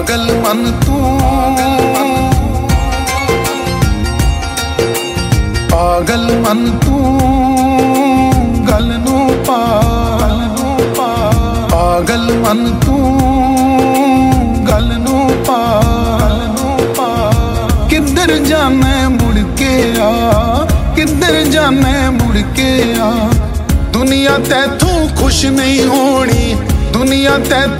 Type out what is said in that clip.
पागल मन तू, पागल मन तू गल नू पा, पागल मन तू गल नू पा। किधर जाने मुड़ के आ, किधर जाने मुड़ के आ। दुनिया तैथों खुश नहीं होनी, दुनिया तैथों